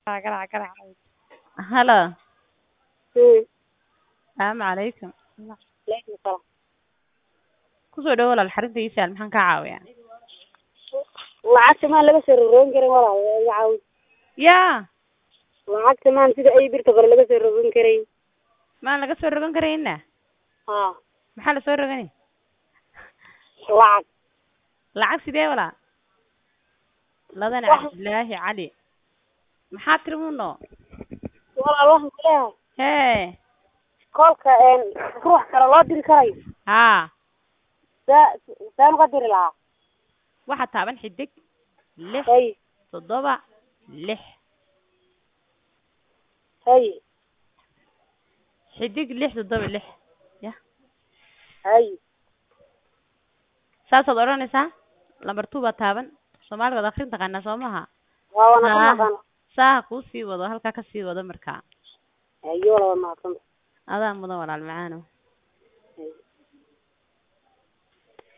قرع هلا السلام عليكم عليكم السلام. kusoo dhawow walaal xarintiisa maxaan ka caawiyaa lacagta maan laga soo rogon karin walaal iga caawi. yaa lacagta maan sida ay birta kore laga soo rogon karin. maan laga soo rogan karayna haa maxaa la soo rogani lacag sidee walaa ladan cabdilaahi cali maxaa tiri muuno walaal waxaan ku leeyahay hee kolka ruux kale loo diri karayo haa saan uga diri lahaa. waxaa taaban xidig 6 hay 7 6 hay xidig 6 7 6 ya hay saasaad odhanaysaa lambar 2 baa taaban Soomaaliga akhrin taqaanaa Soomaha waa wana naqaan. saa ku sii wado halka ka sii wado markaa ayo walaal ma aqoon. adaa mudan walaal macaano